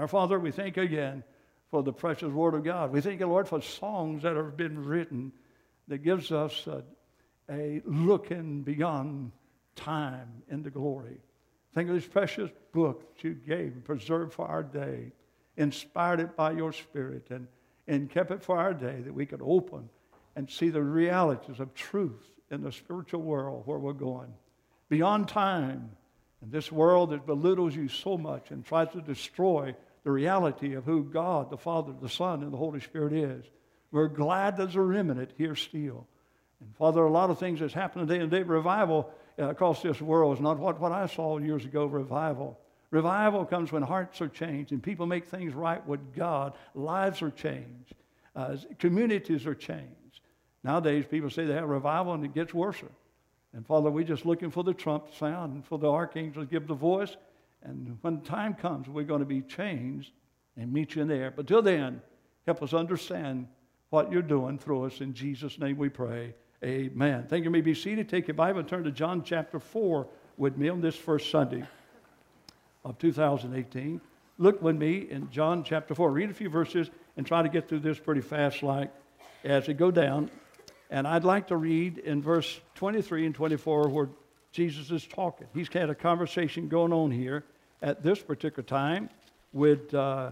Our Father, we thank you again for the precious Word of God. We thank you, Lord, for songs that have been written that gives us a looking beyond time into glory. Think of this precious book that you gave and preserved for our day, inspired it by your Spirit, and kept it for our day that we could open and see the realities of truth in the spiritual world where we're going. Beyond time, in this world that belittles you so much and tries to destroy the reality of who God, the Father, the Son, and the Holy Spirit is. We're glad there's a remnant here still. And Father, a lot of things that's happened today, and today revival across this world is not what I saw years ago, revival. Revival comes when hearts are changed and people make things right with God. Lives are changed. Communities are changed. Nowadays, people say they have revival and it gets worse. And Father, we're just looking for the trump sound and for the archangel to give the voice. And when time comes, we're going to be changed and meet you in there. But till then, help us understand what you're doing through us. In Jesus' name we pray. Amen. Thank you. You may be seated. Take your Bible and turn to John chapter 4 with me on this first Sunday of 2018. Look with me in John chapter 4. Read a few verses and try to get through this pretty fast like as we go down. And I'd like to read in verse 23 and 24 where Jesus is talking. He's had a conversation going on here at this particular time with the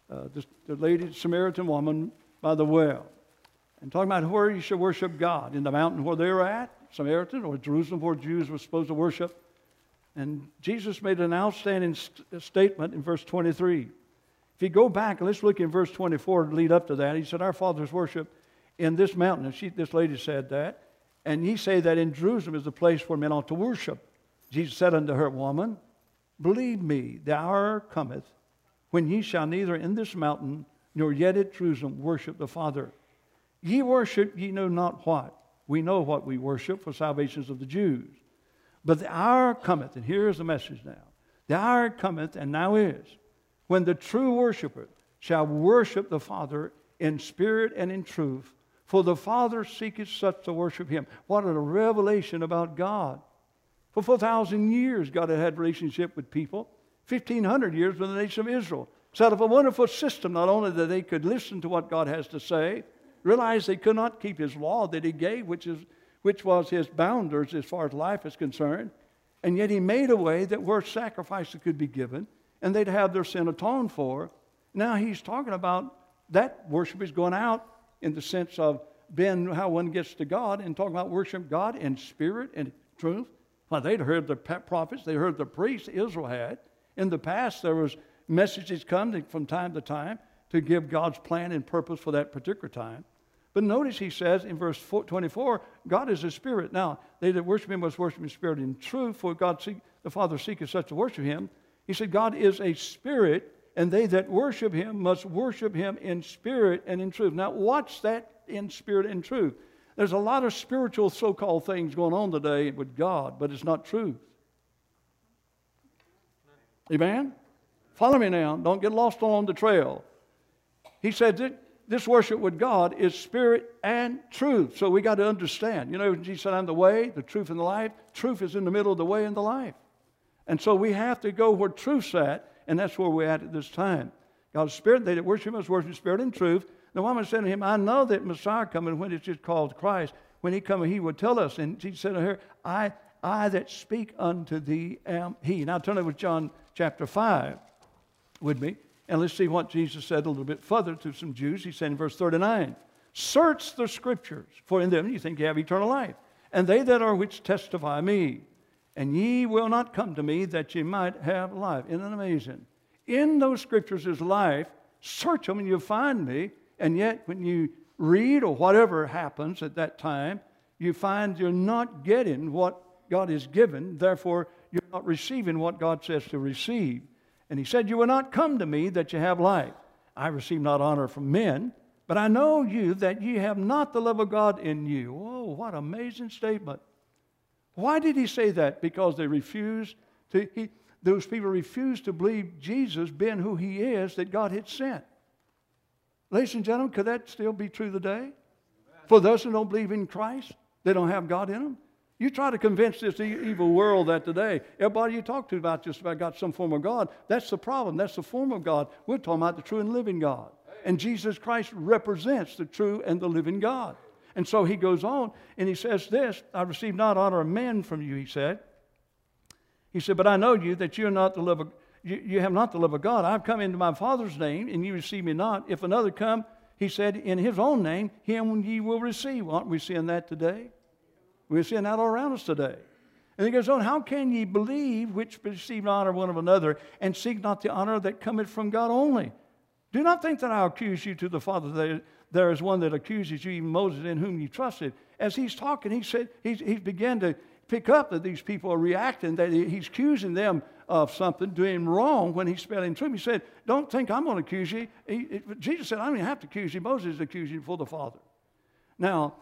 lady, Samaritan woman by the well. And talking about where you should worship God. In the mountain where they were at, Samaritan, or Jerusalem where Jews were supposed to worship. And Jesus made an outstanding statement in verse 23. If you go back, let's look in verse 24 to lead up to that. He said, our fathers worship in this mountain. And this lady said that. And ye say that in Jerusalem is the place where men ought to worship. Jesus said unto her, woman, believe me, the hour cometh when ye shall neither in this mountain nor yet at Jerusalem worship the Father. Ye worship ye know not what. We know what we worship, for salvations of the Jews. But the hour cometh, and here is the message now. The hour cometh, and now is, when the true worshiper shall worship the Father in spirit and in truth. For the Father seeketh such to worship him. What a revelation about God. For 4,000 years, God had had relationship with people. 1,500 years with the nation of Israel. Set up a wonderful system, not only that they could listen to what God has to say, realize they could not keep his law that he gave, which was his boundaries as far as life is concerned. And yet he made a way that where sacrifices could be given, and they'd have their sin atoned for. Now he's talking about that worship is going out in the sense of being how one gets to God, and talking about worship God in spirit and truth. Well, they'd heard the prophets, they heard the priests Israel had. In the past, there was messages come from time to time to give God's plan and purpose for that particular time. But notice he says in verse 24, God is a spirit. Now, they that worship him must worship in spirit and truth, for the Father seeketh such to worship him. He said, God is a spirit, and they that worship him must worship him in spirit and in truth. Now, what's that in spirit and truth? There's a lot of spiritual so-called things going on today with God, but it's not truth. Amen? Follow me now. Don't get lost along the trail. He said that this worship with God is spirit and truth. So we got to understand. You know, Jesus said, I'm the way, the truth, and the life. Truth is in the middle of the way and the life. And so we have to go where truth's at, and that's where we're at this time. God's spirit, they that worship him must worship in spirit and truth. The woman said to him, I know that Messiah coming when it's just called Christ. When he cometh, he would tell us. And Jesus said to her, I that speak unto thee am he. Now turn over to John chapter 5 with me. And let's see what Jesus said a little bit further to some Jews. He said in verse 39, search the scriptures, for in them you think you have eternal life. And they that are which testify me. And ye will not come to me that ye might have life. Isn't that amazing? In those scriptures is life. Search them and you'll find me. And yet when you read or whatever happens at that time, you find you're not getting what God has given. Therefore, you're not receiving what God says to receive. And he said, you will not come to me that you have life. I receive not honor from men, but I know you that ye have not the love of God in you. Whoa, what an amazing statement. Why did he say that? Because they refused to, those people refused to believe Jesus being who he is that God had sent. Ladies and gentlemen, could that still be true today? For those who don't believe in Christ, they don't have God in them. You try to convince this evil world that today, everybody you talk to about just about got some form of God. That's the problem. That's the form of God. We're talking about the true and living God. And Jesus Christ represents the true and the living God. And so he goes on and he says this, I receive not honor of men from you, he said. He said, but I know you that you are not the love of you have not the love of God. I've come into my Father's name, and you receive me not. If another come, he said, in his own name, him ye will receive. Aren't we seeing that today? We're seeing that all around us today. And he goes on, how can ye believe which receive honor one of another, and seek not the honor that cometh from God only? Do not think that I accuse you to the Father. There is one that accuses you, even Moses, in whom you trusted. As he's talking, he said, he's began to pick up that these people are reacting, that he's accusing them of something, doing wrong when he's spelling truth. He said, don't think I'm going to accuse you. Jesus said, I don't even have to accuse you. Moses accused you before the Father. Now,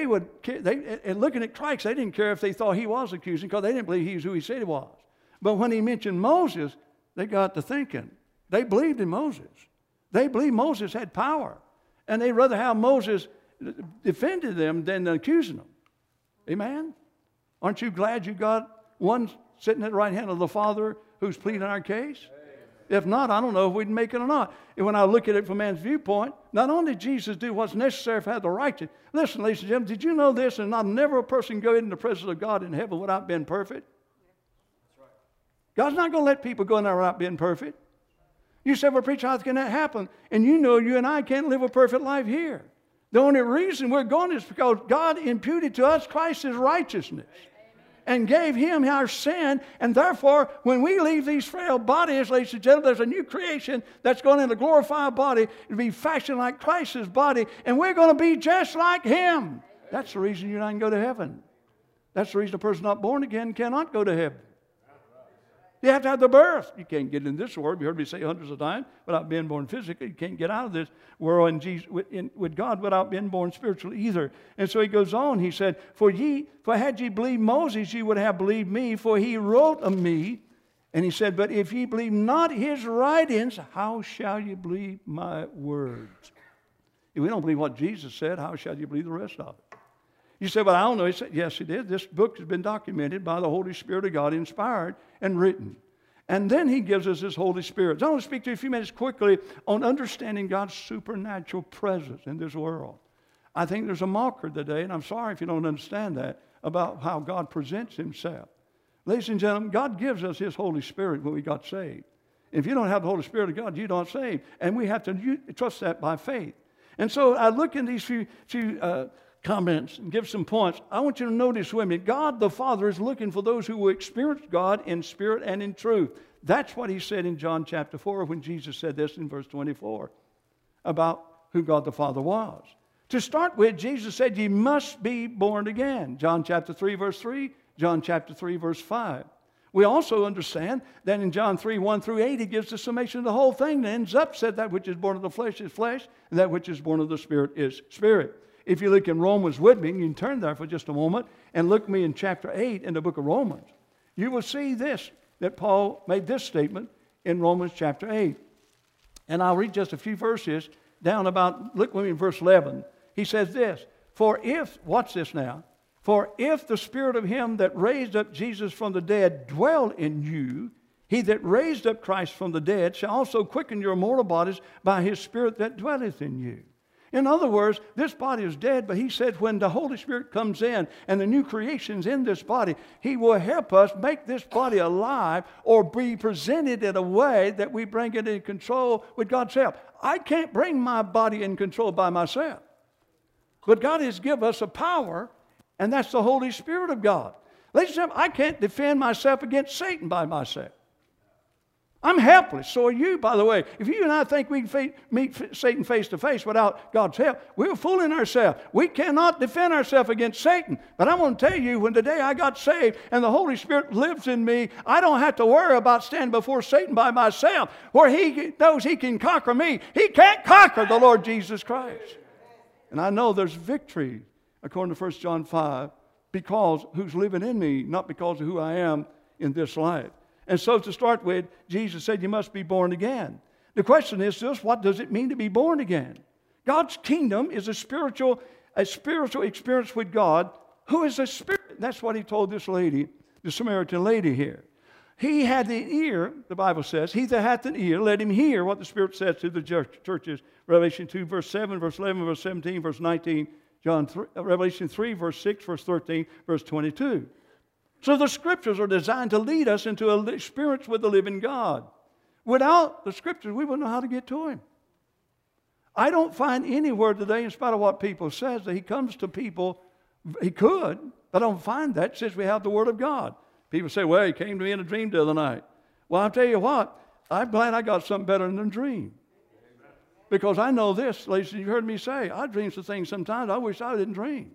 and looking at Christ, they didn't care if they thought he was accusing because they didn't believe he was who he said he was. But when he mentioned Moses, they got to thinking. They believed in Moses. They believed Moses had power. And they'd rather have Moses defended them than accusing them. Amen? Aren't you glad you got one sitting at the right hand of the Father who's pleading our case? If not, I don't know if we'd make it or not. And when I look at it from man's viewpoint, not only did Jesus do what's necessary for the righteous. Listen, ladies and gentlemen, did you know this? And not never a person go into the presence of God in heaven without being perfect. God's not going to let people go in there without being perfect. You say, well, preacher, how can that happen? And you know you and I can't live a perfect life here. The only reason we're going is because God imputed to us Christ's righteousness and gave him our sin. And therefore, when we leave these frail bodies, ladies and gentlemen, there's a new creation that's going in a glorified body to be fashioned like Christ's body. And we're going to be just like him. That's the reason you and I can go to heaven. That's the reason a person not born again cannot go to heaven. You have to have the birth. You can't get in this world. You heard me say hundreds of times, without being born physically. You can't get out of this world with God without being born spiritually either. And so he goes on. He said, For had ye believed Moses, ye would have believed me, for he wrote of me. And he said, But if ye believe not his writings, how shall ye believe my words? If we don't believe what Jesus said, how shall you believe the rest of it? You say, well, I don't know. He said, yes, he did. This book has been documented by the Holy Spirit of God, inspired and written. And then he gives us his Holy Spirit. So I want to speak to you a few minutes quickly on understanding God's supernatural presence in this world. I think there's a mocker today, and I'm sorry if you don't understand that, about how God presents himself. Ladies and gentlemen, God gives us his Holy Spirit when we got saved. If you don't have the Holy Spirit of God, you're not saved. And we have to trust that by faith. And so I look in these few comments and give some points. I want you to notice with me, God the Father is looking for those who will experience God in spirit and in truth. That's what he said in John chapter 4 when Jesus said this in verse 24 about who God the Father was. To start with, Jesus said, ye must be born again. John chapter 3 verse 3, John chapter 3 verse 5. We also understand that in John 3, 1 through 8, he gives the summation of the whole thing and ends up said that which is born of the flesh is flesh, and that which is born of the Spirit is spirit. If you look in Romans with me, you can turn there for just a moment and look me in chapter 8 in the book of Romans. You will see this, that Paul made this statement in Romans chapter 8. And I'll read just a few verses down about, look with me in verse 11. He says this, watch this now, for if the Spirit of him that raised up Jesus from the dead dwell in you, he that raised up Christ from the dead shall also quicken your mortal bodies by his Spirit that dwelleth in you. In other words, this body is dead, but he said when the Holy Spirit comes in and the new creation's in this body, he will help us make this body alive or be presented in a way that we bring it in control with God's help. I can't bring my body in control by myself. But God has given us a power, and that's the Holy Spirit of God. Ladies and gentlemen, I can't defend myself against Satan by myself. I'm helpless. So are you, by the way. If you and I think we can meet Satan face to face without God's help, we're fooling ourselves. We cannot defend ourselves against Satan. But I want to tell you, when the day I got saved and the Holy Spirit lives in me, I don't have to worry about standing before Satan by myself, where he knows he can conquer me. He can't conquer the Lord Jesus Christ. And I know there's victory, according to 1 John 5, because who's living in me, not because of who I am in this life. And so to start with, Jesus said you must be born again. The question is just, what does it mean to be born again? God's kingdom is a spiritual experience with God, who is a spirit. That's what he told this lady, the Samaritan lady here. He had the ear, the Bible says, he that hath an ear, let him hear what the Spirit says to the churches. Revelation 2, verse 7, verse 11, verse 17, verse 19, Revelation 3, verse 6, verse 13, verse 22. So the Scriptures are designed to lead us into an experience with the living God. Without the Scriptures, we wouldn't know how to get to Him. I don't find anywhere today, in spite of what people say, that He comes to people. He could, but I don't find that since we have the Word of God. People say, well, He came to me in a dream the other night. Well, I'll tell you what, I'm glad I got something better than a dream. Because I know this, ladies, you heard me say, I dream some things sometimes I wish I didn't dream.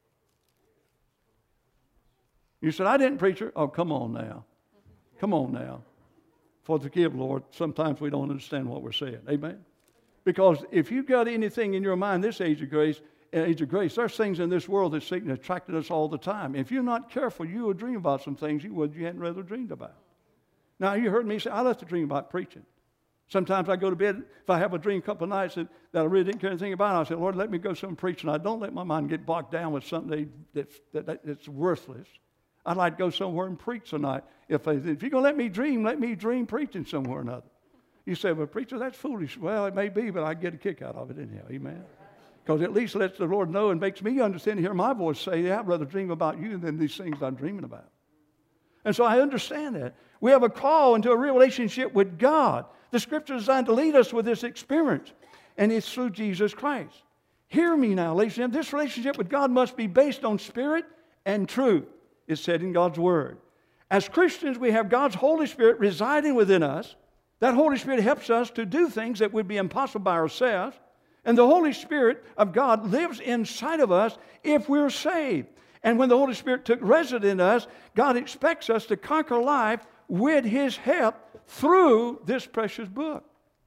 You said, I didn't, preacher. Oh, come on now. Come on now. Forgive, Lord. Sometimes we don't understand what we're saying. Amen? Because if you've got anything in your mind this age of grace, there's things in this world that Satan has attracted us all the time. If you're not careful, you will dream about some things you hadn't rather dreamed about. Now, you heard me say, I love to dream about preaching. Sometimes I go to bed, if I have a dream a couple of nights that I really didn't care anything about, I say, Lord, let me go some preaching. I don't let my mind get bogged down with something that's worthless. I'd like to go somewhere and preach tonight. If you're going to let me dream preaching somewhere or another. You say, well, preacher, that's foolish. Well, it may be, but I get a kick out of it anyhow. Amen? Because at least lets the Lord know and makes me understand and hear my voice say, yeah, I'd rather dream about you than these things I'm dreaming about. And so I understand that. We have a call into a real relationship with God. The Scripture is designed to lead us with this experience, and it's through Jesus Christ. Hear me now, ladies and gentlemen. This relationship with God must be based on spirit and truth. It's said in God's Word. As Christians, we have God's Holy Spirit residing within us. That Holy Spirit helps us to do things that would be impossible by ourselves. And the Holy Spirit of God lives inside of us if we're saved. And when the Holy Spirit took residence in us, God expects us to conquer life with His help through this precious book.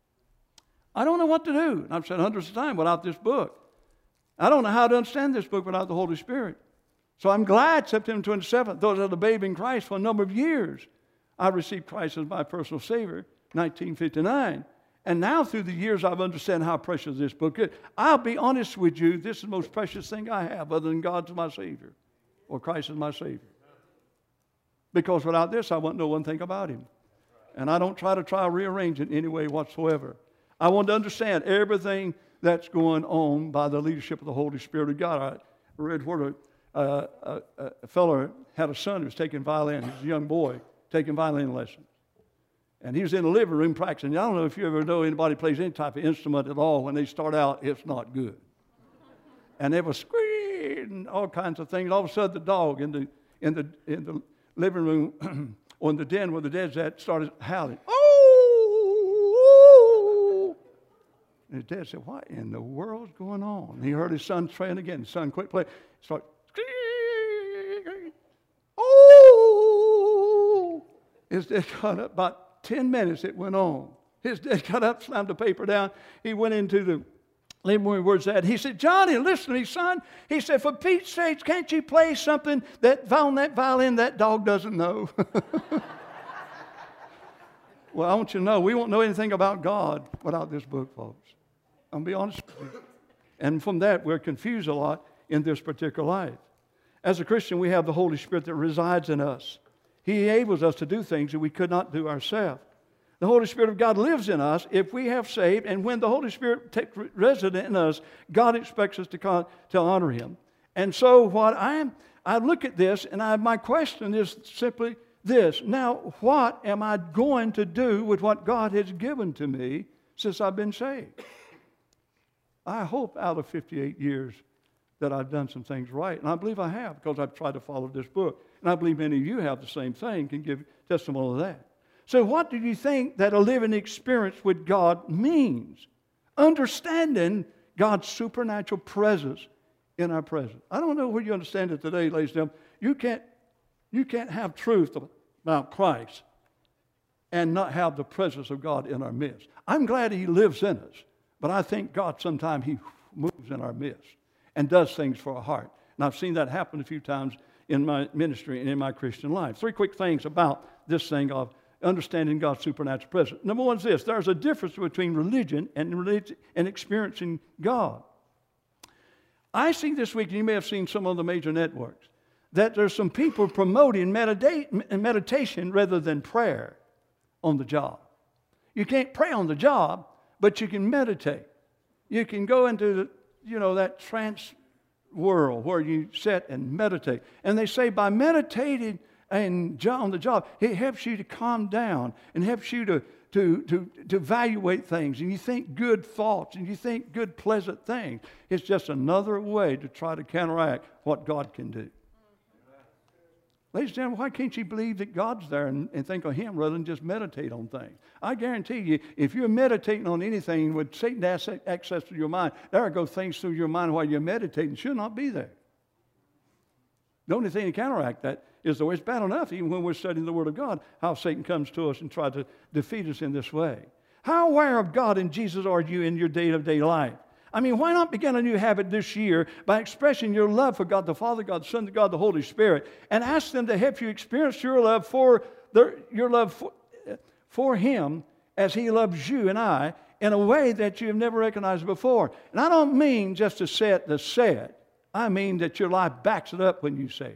I don't know what to do. I've said hundreds of times without this book. I don't know how to understand this book without the Holy Spirit. So I'm glad September 27th, though I was a babe in Christ for a number of years, I received Christ as my personal Savior, 1959. And now through the years, I've understood how precious this book is. I'll be honest with you, this is the most precious thing I have other than God's my Savior or Christ is my Savior. Because without this, I wouldn't know one thing about Him. And I don't try to rearrange it in any way whatsoever. I want to understand everything that's going on by the leadership of the Holy Spirit of God. I read where a fellow had a son who was taking violin. He was a young boy taking violin lessons. And he was in the living room practicing. I don't know if you ever know anybody plays any type of instrument at all. When they start out, it's not good. And they were screaming, all kinds of things. All of a sudden, the dog in the living room or in the den where the dad's at started howling. Oh! And his dad said, what in the world's going on? And he heard his son praying again. His son quit playing. He started, oh! His dad got up. About 10 minutes it went on. His dad got up, slammed the paper down. He went into the living room where it's at. He said, Johnny, listen to me, son. He said, for Pete's sake, can't you play something that violin that dog doesn't know? Well, I want you to know, we won't know anything about God without this book, folks. I'll be honest with you. And from that, we're confused a lot in this particular life. As a Christian, we have the Holy Spirit that resides in us. He enables us to do things that we could not do ourselves. The Holy Spirit of God lives in us if we have saved, and when the Holy Spirit takes residence in us, God expects us to honor Him. And so what I look at this, and my question is simply this. Now, what am I going to do with what God has given to me since I've been saved? I hope out of 58 years that I've done some things right. And I believe I have, because I've tried to follow this book. And I believe many of you have the same thing, can give testimony of that. So what do you think that a living experience with God means? Understanding God's supernatural presence in our presence. I don't know where you understand it today, ladies and gentlemen. You can't have truth about Christ and not have the presence of God in our midst. I'm glad He lives in us, but I think God sometimes He moves in our midst and does things for our heart. And I've seen that happen a few times in my ministry and in my Christian life. 3 quick things about this thing of understanding God's supernatural presence. Number one is this. There's a difference between religion and experiencing God. I see this week, and you may have seen some of the major networks, that there's some people promoting meditation rather than prayer on the job. You can't pray on the job, but you can meditate. You can go into that trance world where you sit and meditate. And they say by meditating on the job, it helps you to calm down and helps you to evaluate things, and you think good thoughts and you think good pleasant things. It's just another way to try to counteract what God can do. Ladies and gentlemen, why can't you believe that God's there and think of Him rather than just meditate on things? I guarantee you, if you're meditating on anything with Satan access to your mind, there go things through your mind while you're meditating should not be there. The only thing to counteract that is, though it's bad enough, even when we're studying the Word of God, how Satan comes to us and tries to defeat us in this way. How aware of God and Jesus are you in your day-to-day life? I mean, why not begin a new habit this year by expressing your love for God the Father, God the Son, God the Holy Spirit, and ask them to help you experience your love for Him as He loves you and I in a way that you have never recognized before. And I don't mean just to say it to say it. I mean that your life backs it up when you say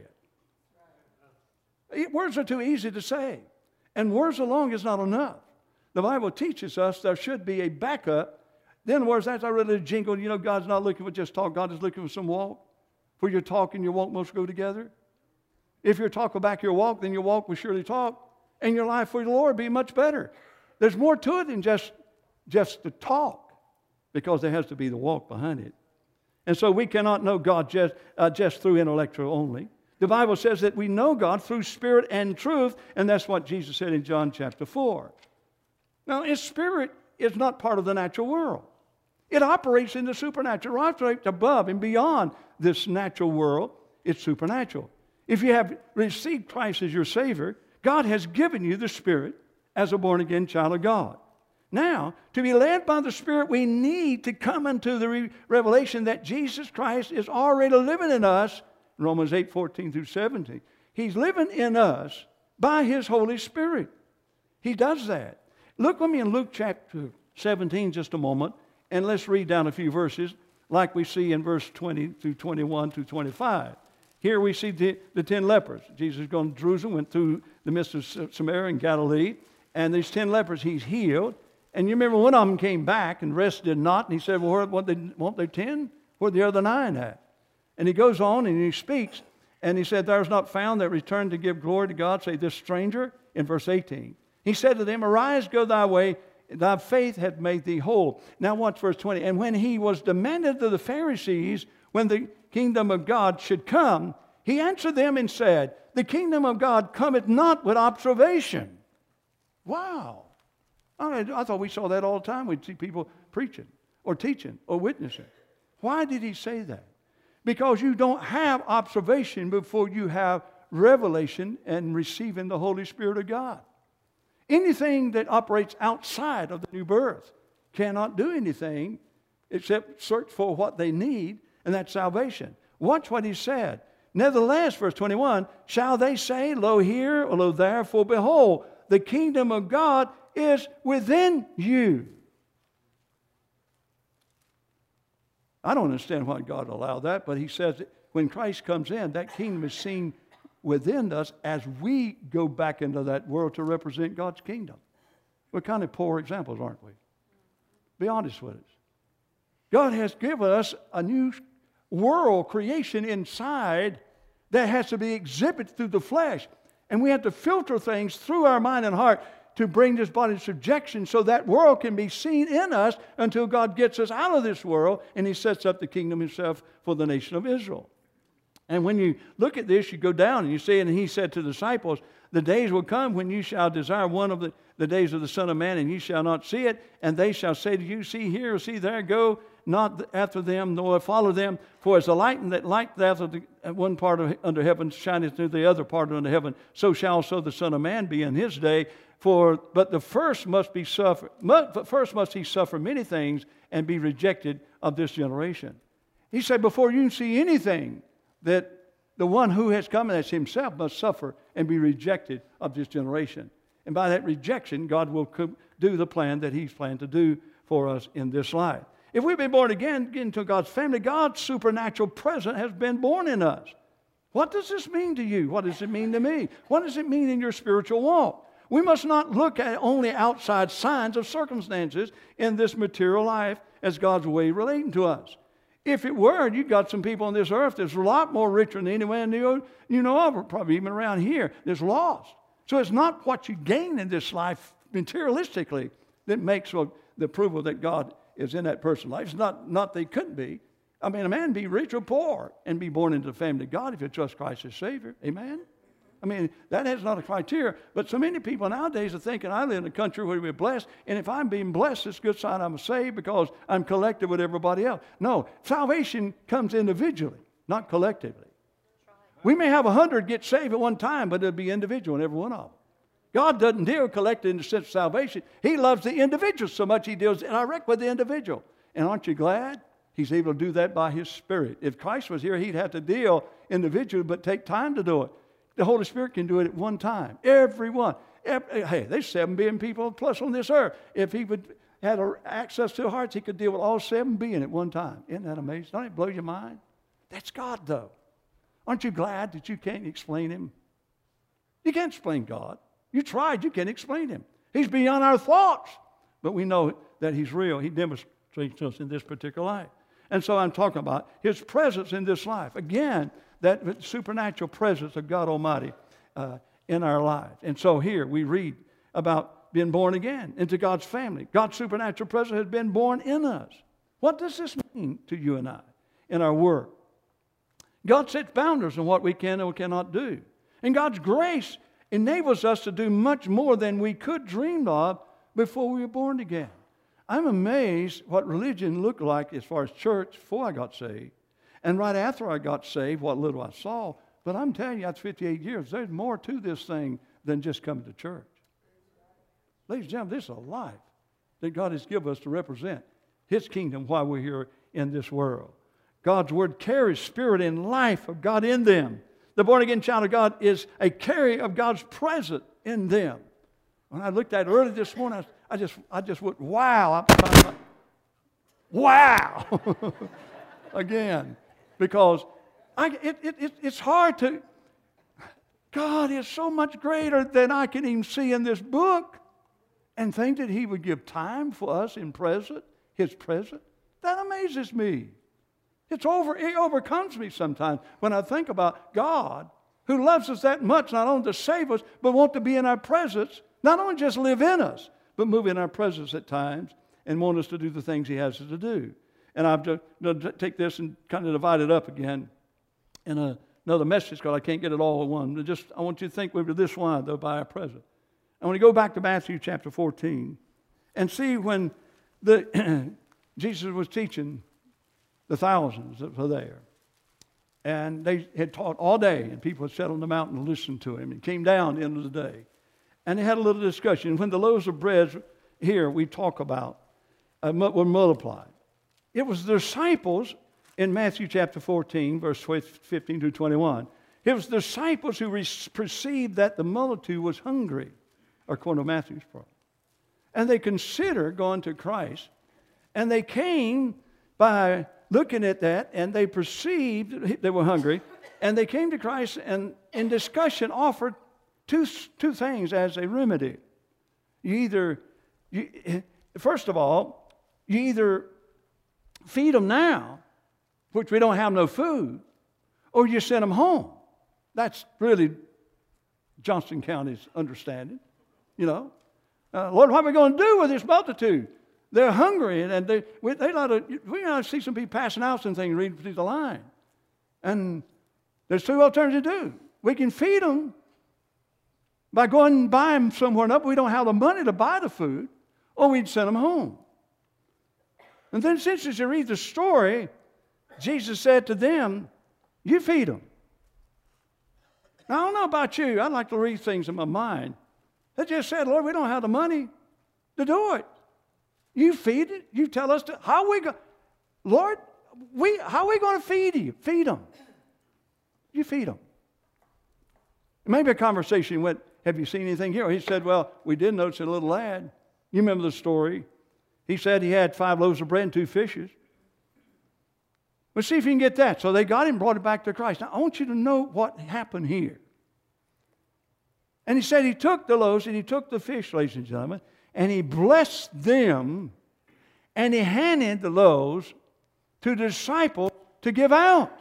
it. Words are too easy to say, and words alone is not enough. The Bible teaches us there should be a backup. Then words, that's not really a jingle. God's not looking for just talk. God is looking for some walk. For your talk and your walk must go together. If your talk will back your walk, then your walk will surely talk, and your life for the Lord will be much better. There's more to it than just the talk, because there has to be the walk behind it. And so we cannot know God just through intellectual only. The Bible says that we know God through spirit and truth, and that's what Jesus said in John chapter 4. Now, His spirit is not part of the natural world. It operates in the supernatural. It operates above and beyond this natural world. It's supernatural. If you have received Christ as your Savior, God has given you the Spirit as a born-again child of God. Now, to be led by the Spirit, we need to come into the revelation that Jesus Christ is already living in us. Romans 8:14 through 17. He's living in us by His Holy Spirit. He does that. Look with me in Luke chapter 17 just a moment, and let's read down a few verses like we see in verse 20 through 21 through 25. Here we see the 10 lepers. Jesus gone to Jerusalem, went through the midst of Samaria and Galilee, and these 10 lepers He's healed. And you remember one of them came back and rest did not, and He said, well, weren't they 10? Where'd the other 9 at? And He goes on and He speaks, and He said, there's not found that returned to give glory to God, say this stranger, in verse 18. He said to them, arise, go thy way, thy faith hath made thee whole. Now watch verse 20. And when He was demanded of the Pharisees when the kingdom of God should come, He answered them and said, the kingdom of God cometh not with observation. Wow. I thought we saw that all the time. We'd see people preaching or teaching or witnessing. Why did He say that? Because you don't have observation before you have revelation and receiving the Holy Spirit of God. Anything that operates outside of the new birth cannot do anything except search for what they need, and that's salvation. Watch what He said. Nevertheless, verse 21, shall they say, lo here, or lo there, for behold, the kingdom of God is within you. I don't understand why God allowed that, but He says that when Christ comes in, that kingdom is seen within us as we go back into that world to represent God's kingdom. We're kind of poor examples, aren't we? Be honest with us. God has given us a new world creation inside that has to be exhibited through the flesh. And we have to filter things through our mind and heart to bring this body to subjection so that world can be seen in us until God gets us out of this world and He sets up the kingdom Himself for the nation of Israel. And when you look at this, you go down and you see, and He said to the disciples, the days will come when you shall desire one of the days of the Son of Man, and you shall not see it, and they shall say to you, see here, or see there, go not after them, nor follow them. For as the light that after the one part of under heaven shineth through the other part under heaven, so shall also the Son of Man be in His day. But first must He suffer many things and be rejected of this generation. He said, before you can see anything, that the one who has come as Himself must suffer and be rejected of this generation. And by that rejection, God will do the plan that He's planned to do for us in this life. If we've been born again, get into God's family, God's supernatural presence has been born in us. What does this mean to you? What does it mean to me? What does it mean in your spiritual walk? We must not look at only outside signs of circumstances in this material life as God's way relating to us. If it were, you've got some people on this earth that's a lot more richer than anyone you know of, or probably even around here, that's lost. So it's not what you gain in this life materialistically that makes the approval that God is in that person's life. It's not they couldn't be. I mean, a man be rich or poor and be born into the family of God if you trust Christ as Savior. Amen? I mean, that is not a criteria. But so many people nowadays are thinking, I live in a country where we're blessed, and if I'm being blessed, it's a good sign I'm saved because I'm collected with everybody else. No, salvation comes individually, not collectively. We may have 100 get saved at one time, but it'll be individual in every one of them. God doesn't deal collected in the sense of salvation. He loves the individual so much he deals direct with the individual. And aren't you glad? He's able to do that by His Spirit. If Christ was here, He'd have to deal individually, but take time to do it. The Holy Spirit can do it at one time. Everyone. Hey, there's 7 billion people plus on this earth. If He would had access to hearts, He could deal with all 7 billion at one time. Isn't that amazing? Don't it blow your mind? That's God, though. Aren't you glad that you can't explain Him? You can't explain God. You tried, you can't explain Him. He's beyond our thoughts. But we know that He's real. He demonstrates to us in this particular life. And so I'm talking about His presence in this life. Again, that supernatural presence of God Almighty in our lives. And so here we read about being born again into God's family. God's supernatural presence has been born in us. What does this mean to you and I in our work? God sets boundaries on what we can and we cannot do. And God's grace enables us to do much more than we could dream of before we were born again. I'm amazed what religion looked like as far as church before I got saved. And right after I got saved, what little I saw. But I'm telling you, after 58 years, there's more to this thing than just coming to church. Ladies and gentlemen, this is a life that God has given us to represent His kingdom while we're here in this world. God's Word carries spirit and life of God in them. The born-again child of God is a carrier of God's presence in them. When I looked at it early this morning, I just went, wow. Wow. Again. Because it's hard to... God is so much greater than I can even see in this book. And think that He would give time for us in His presence. That amazes me. It overcomes me sometimes when I think about God, who loves us that much, not only to save us, but want to be in our presence, not only just live in us, but move in our presence at times and want us to do the things He has us to do. And I've just take this and kind of divide it up again in another message because I can't get it all in one. I want you to think with this one, though, by our presence. I want to go back to Matthew chapter 14 and see when Jesus was teaching the thousands that were there. And they had taught all day, and people had sat on the mountain and listened to Him. He came down at the end of the day. And they had a little discussion. When the loaves of bread here we talk about were multiplied, it was the disciples in Matthew chapter 14, verse 15 to 21. It was the disciples who perceived that the multitude was hungry, according to Matthew's part. And they considered going to Christ. And they came by looking at that, and they perceived they were hungry. And they came to Christ and in discussion offered two things as a remedy. First of all, you either feed them now, which we don't have no food, or you send them home. That's really Johnston County's understanding. You know, Lord, what are we going to do with this multitude? They're hungry, and we ought to see some people passing out some things, reading through the line. And there's 2 alternatives to do. We can feed them by going and buy them somewhere else. We don't have the money to buy the food, or we'd send them home. And then since as you read the story, Jesus said to them, you feed them. Now, I don't know about you. I like to read things in my mind. They just said, Lord, we don't have the money to do it. You feed it. You tell us to. How are we going? Lord, how are we going to feed you? Feed them. You feed them. Maybe a conversation went, have you seen anything here? He said, well, we did notice a little lad. You remember the story. He said he had 5 loaves of bread and 2 fishes. Let's see if you can get that. So they got him, brought it back to Christ. Now, I want you to know what happened here. And he said he took the loaves and he took the fish, ladies and gentlemen, and he blessed them, and he handed the loaves to the disciples to give out.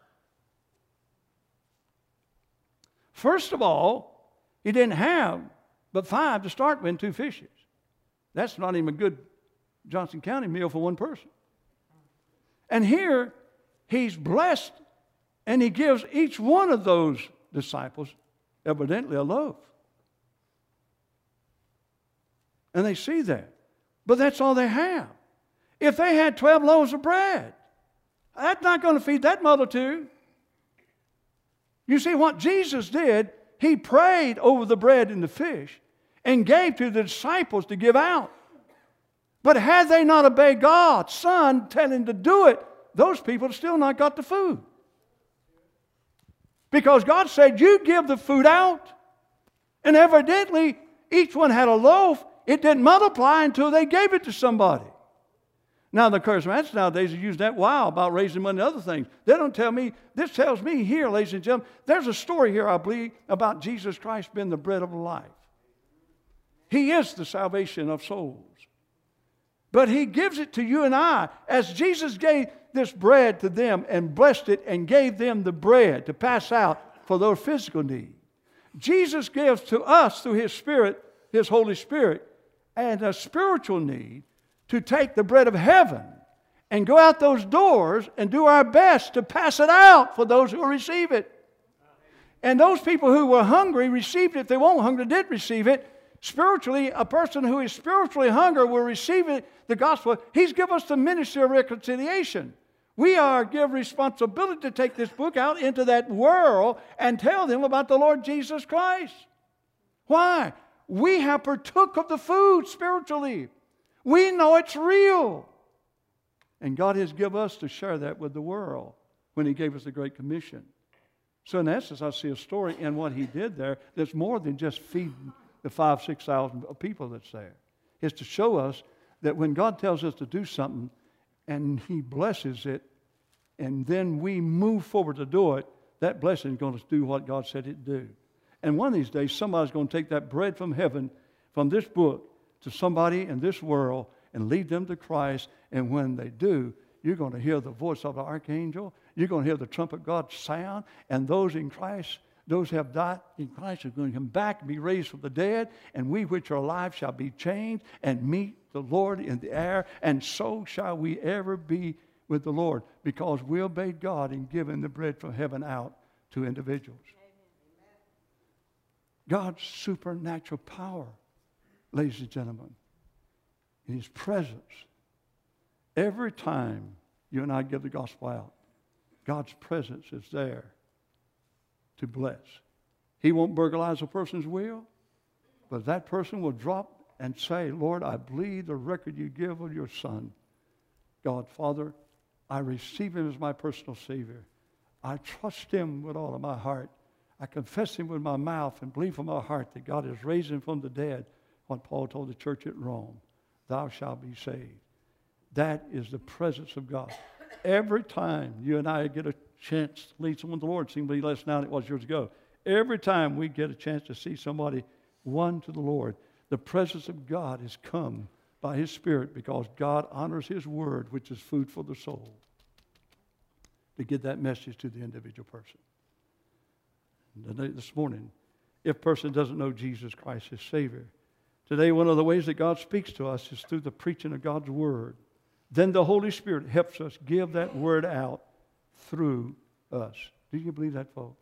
First of all, he didn't have but 5 to start with and 2 fishes. That's not even a good Johnson County meal for one person. And here, he's blessed, and he gives each one of those disciples evidently a loaf. And they see that. But that's all they have. If they had 12 loaves of bread, that's not going to feed that multitude. You see, what Jesus did, he prayed over the bread and the fish and gave to the disciples to give out. But had they not obeyed God's Son telling to do it, those people have still not got the food. Because God said, you give the food out. And evidently, each one had a loaf. It didn't multiply until they gave it to somebody. Now, the charismatics nowadays use that wow about raising money and other things. They don't tell me, this tells me here, ladies and gentlemen, there's a story here, I believe, about Jesus Christ being the bread of life. He is the salvation of souls. But he gives it to you and I. As Jesus gave this bread to them and blessed it and gave them the bread to pass out for their physical need, Jesus gives to us through his Spirit, his Holy Spirit, and a spiritual need to take the bread of heaven and go out those doors and do our best to pass it out for those who receive it. And those people who were hungry received it. If they weren't hungry, did receive it. Spiritually, a person who is spiritually hungry will receive it, the gospel. He's given us the ministry of reconciliation. We are given responsibility to take this book out into that world and tell them about the Lord Jesus Christ. Why? We have partook of the food spiritually. We know it's real. And God has given us to share that with the world when he gave us the Great Commission. So in essence, I see a story in what he did there that's more than just feeding the 5,000-6,000 people that's there. It's to show us that when God tells us to do something and he blesses it, and then we move forward to do it, that blessing is going to do what God said it'd do. And one of these days, somebody's going to take that bread from heaven, from this book, to somebody in this world and lead them to Christ. And when they do, you're going to hear the voice of the archangel. You're going to hear the trumpet of God sound. And those in Christ, those who have died in Christ are going to come back and be raised from the dead. And we which are alive shall be changed and meet the Lord in the air. And so shall we ever be with the Lord, because we obeyed God in giving the bread from heaven out to individuals. God's supernatural power, ladies and gentlemen, in his presence. Every time you and I give the gospel out, God's presence is there to bless. He won't burglarize a person's will, but that person will drop and say, Lord, I believe the record you give of your Son. God, Father, I receive him as my personal Savior. I trust him with all of my heart. I confess him with my mouth and believe from my heart that God has raised him from the dead. What Paul told the church at Rome, thou shalt be saved. That is the presence of God. Every time you and I get a chance to lead someone to the Lord, it seemed to be less now than it was years ago. Every time we get a chance to see somebody won to the Lord, the presence of God has come by his Spirit, because God honors his word, which is food for the soul, to get that message to the individual person. This morning, if a person doesn't know Jesus Christ as Savior, today one of the ways that God speaks to us is through the preaching of God's word. Then the Holy Spirit helps us give that word out through us. Do you believe that, folks?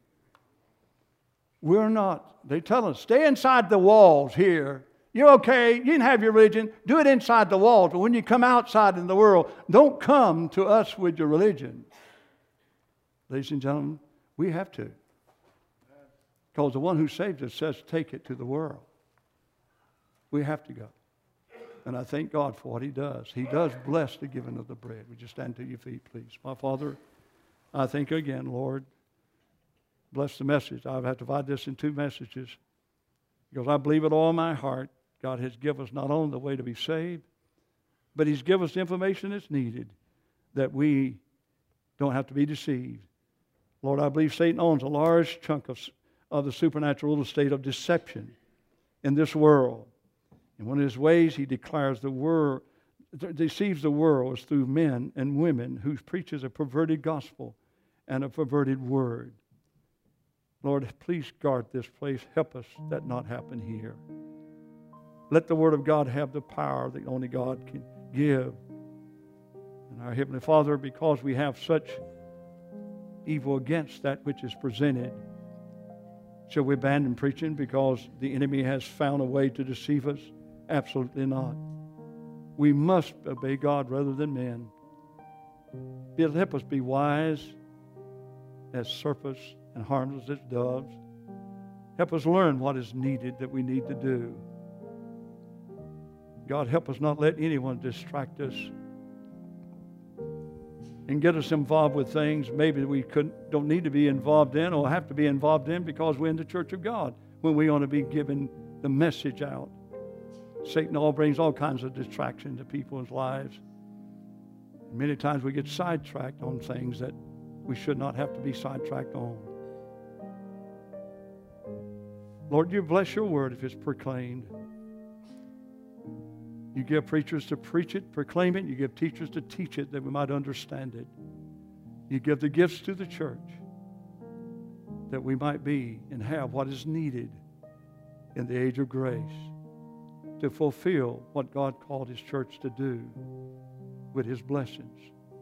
We're not. They tell us, stay inside the walls here. You're okay. You can have your religion. Do it inside the walls. But when you come outside in the world, don't come to us with your religion. Ladies and gentlemen, we have to. Because the one who saved us says, take it to the world. We have to go. And I thank God for what he does. He does bless the giving of the bread. Would you stand to your feet, please? My Father, I thank you again, Lord. Bless the message. I've had to divide this in 2 messages, because I believe with all my heart God has given us not only the way to be saved, but he's given us the information that's needed that we don't have to be deceived. Lord, I believe Satan owns a large chunk of the supernatural real estate of deception in this world. And one of his ways he declares deceives the world is through men and women who preaches a perverted gospel and a perverted word. Lord, please guard this place. Help us that not happen here. Let the Word of God have the power that only God can give. And our Heavenly Father, because we have such evil against that which is presented, shall we abandon preaching because the enemy has found a way to deceive us? Absolutely not. We must obey God rather than men. Help us be wise as serpents and harmless as doves. Help us learn what is needed that we need to do. God, help us not let anyone distract us and get us involved with things maybe we don't need to be involved in or have to be involved in because we're in the church of God when we ought to be giving the message out. Satan brings all kinds of distraction to people's lives. Many times we get sidetracked on things that we should not have to be sidetracked on. Lord, you bless your word if it's proclaimed. You give preachers to preach it, proclaim it. You give teachers to teach it that we might understand it. You give the gifts to the church that we might be and have what is needed in the age of grace to fulfill what God called His church to do with His blessings.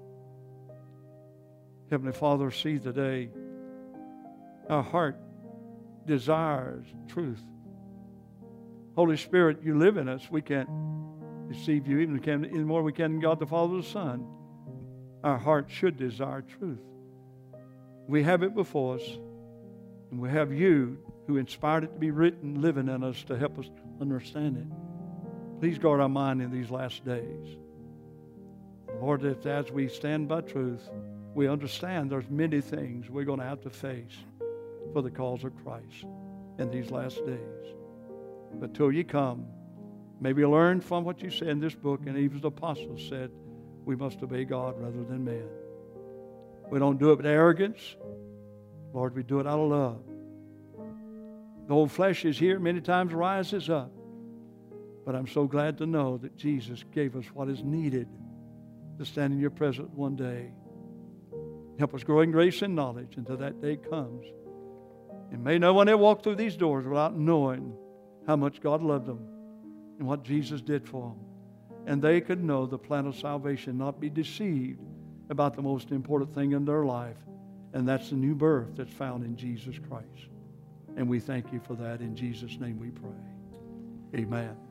Heavenly Father, see today our heart desires truth. Holy Spirit, you live in us. We can't deceive you even more we can in God the Father and the Son. Our heart should desire truth. We have it before us, and we have you who inspired it to be written, living in us to help us understand it. Please guard our mind in these last days. Lord, that as we stand by truth, we understand there's many things we're going to have to face for the cause of Christ in these last days. But till you come, may we learn from what you said in this book, and even the apostles said, we must obey God rather than man. We don't do it with arrogance. Lord, we do it out of love. The old flesh is here, many times rises up. But I'm so glad to know that Jesus gave us what is needed to stand in your presence one day. Help us grow in grace and knowledge until that day comes. And may no one ever walk through these doors without knowing how much God loved them and what Jesus did for them. And they could know the plan of salvation, not be deceived about the most important thing in their life, and that's the new birth that's found in Jesus Christ. And we thank you for that. In Jesus' name we pray. Amen.